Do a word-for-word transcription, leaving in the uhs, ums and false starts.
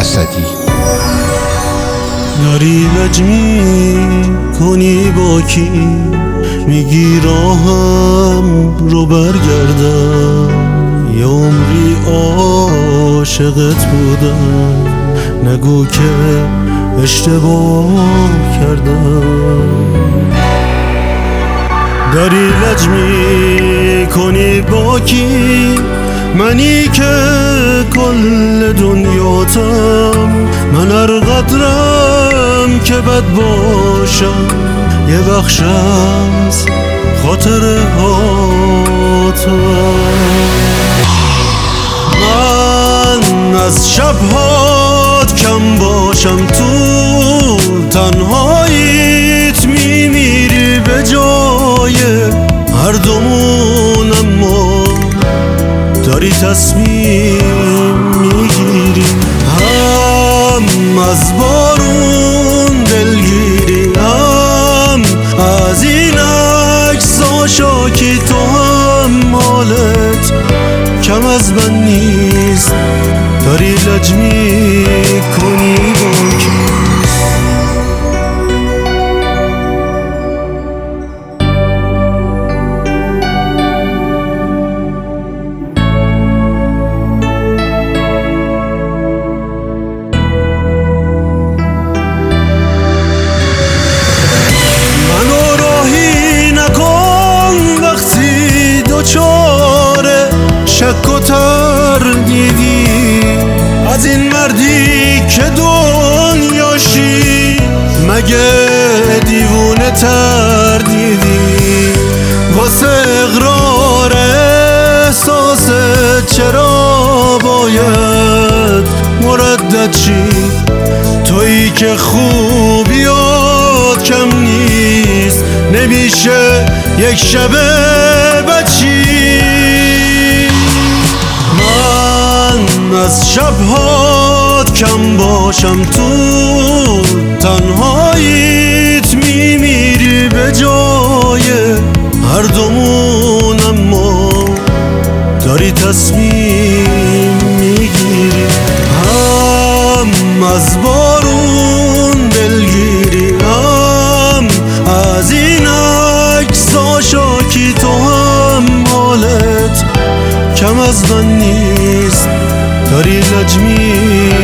اسدی. داری لج می کنی با کی؟ میگی راهم رو برگردم، یه عمری عاشقت بودم، نگو که اشتباه کردم. داری لج می کنی با کی؟ منی که کل دنیاتم، من هر قدرم که بد باشم، یه بخش از خاطره هاتم. من از شبهات کم باشم، تو تنهاییت میمیری به جای هر دومون، اما داری تصمیم میگیری. هم از بارون دلگیری، هم از این عکس‌ها شاکی، تو هم حالت کم از من نیست. داری لج میکنی با کی؟ چاره شک و تردیدی از این مردی که دنیاشی، مگه دیوونه تردیدی واسه اقرار احساست؟ چرا باید مردد چی؟ تویی که خوبیات کم نیست، نمیشه یک شبه بچی. من از شبهات کم باشم، تو تنهاییت میمیری به جای هر دومون، اما داری تصمیم میگیری. هم از بارون دلگیری، هم از این عکس‌ها شاکی، تو هم حالت کم از من نیست. داری لج می